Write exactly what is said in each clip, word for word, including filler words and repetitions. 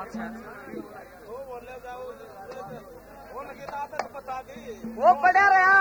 वो पड़ा रहा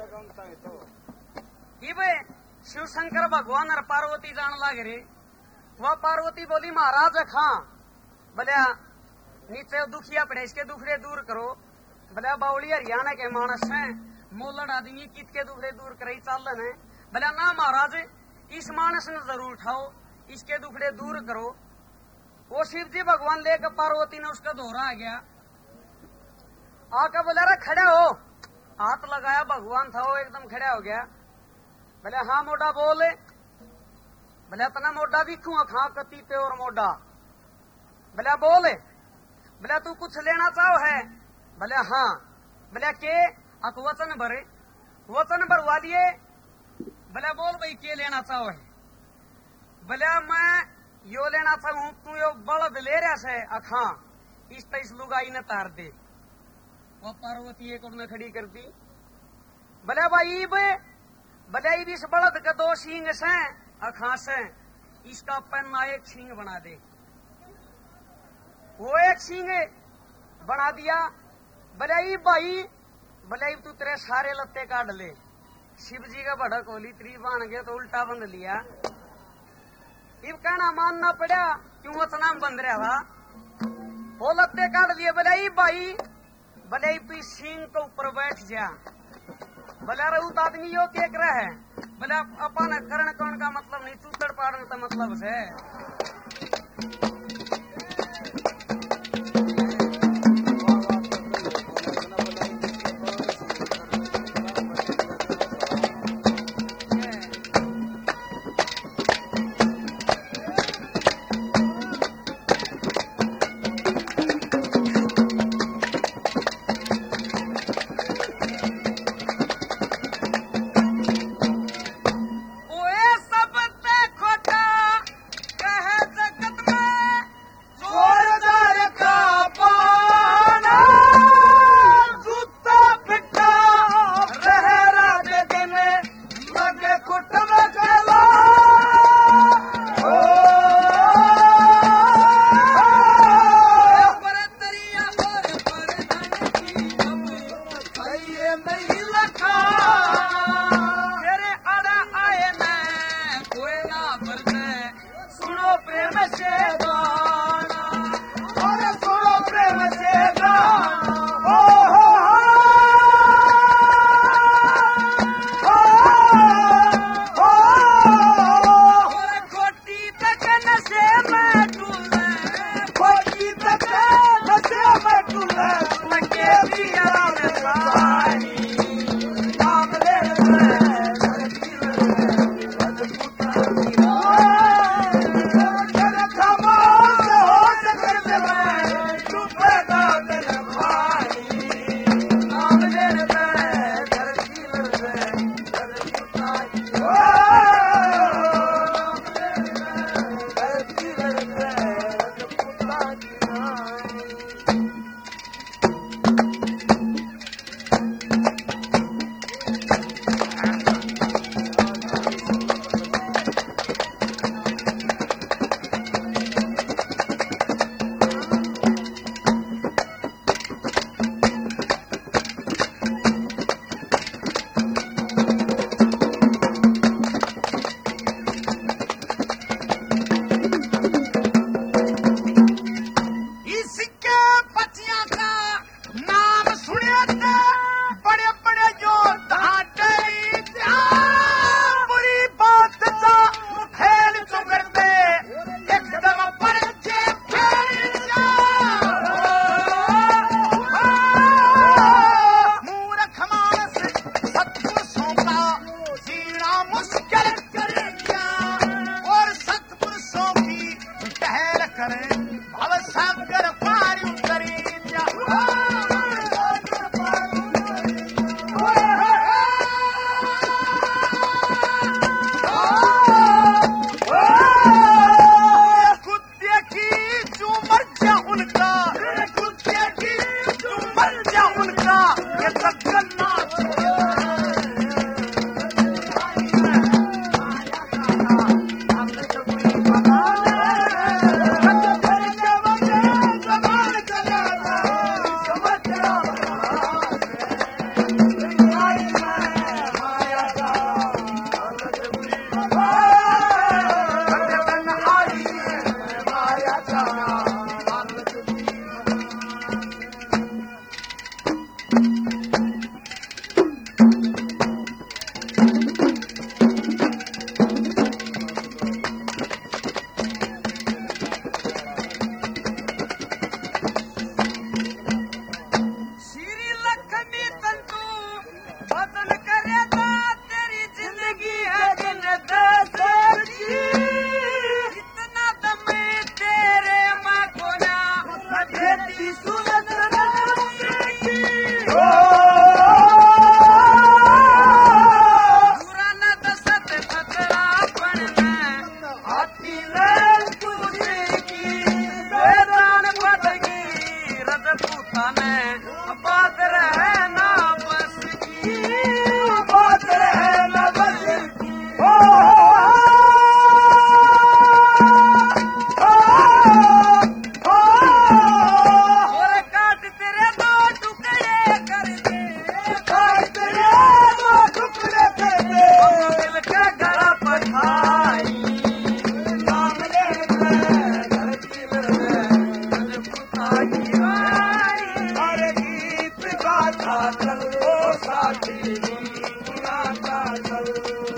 कि भाई शिव शंकर भगवान और पार्वती जान लग रही। वह पार्वती बोली महाराज खां बोलिया नीचे दुखिया पड़े इसके दुखड़े दूर करो। बोलिया बाउली हरियाणा के मानस है मोलड़ आदमी कित के दुखड़े दूर करे चालन है। बोलिया ना महाराज इस मानस ने जरूर उठाओ इसके दुखड़े दूर करो। वो शिव जी भगवान लेकर पार्वती ने उसका दोहरा आ गया आकर बोला रे खड़े हो। हाथ लगाया भगवान था वो एकदम खड़ा हो गया। बोले हाँ मोटा बोले। बोले अपना मोटा दिखू खा कती पे और मोटा। बोले बोले। बोले तू कुछ लेना चाहो है। बोले हाँ। बोले के अक वचन भरे वचन भरवा लिए। बोले बोल भाई के लेना चाहो है। बोले मैं यो लेना चाहूं तू यो बलद ले रहा से अखा इस इस लुगाई ने तार दे। वो पार्वती एक और खड़ी कर दी। बोले भाई बोले इस बलद के दो सींग से अखा से इसका पन्ना एक सींग बना दे। वो एक सींग बना दिया। बोले भाई बोले तू तेरे सारे लत्ते काट ले। शिव जी का भड़क होली त्री बांध गया तो उल्टा बंद लिया। इब कहना मानना पड़ा क्यों वचना बंद रहा था। वो लत्ते काट लिए। बोले भाई बोले तू सिंह के ऊपर बैठ जा। बोले रउत आदमी यो के रहा है। बोले अपन करण कौन का मतलब नहीं चूतड़ पाड़ने का मतलब है। ओ साथी गुनगुनाता चल।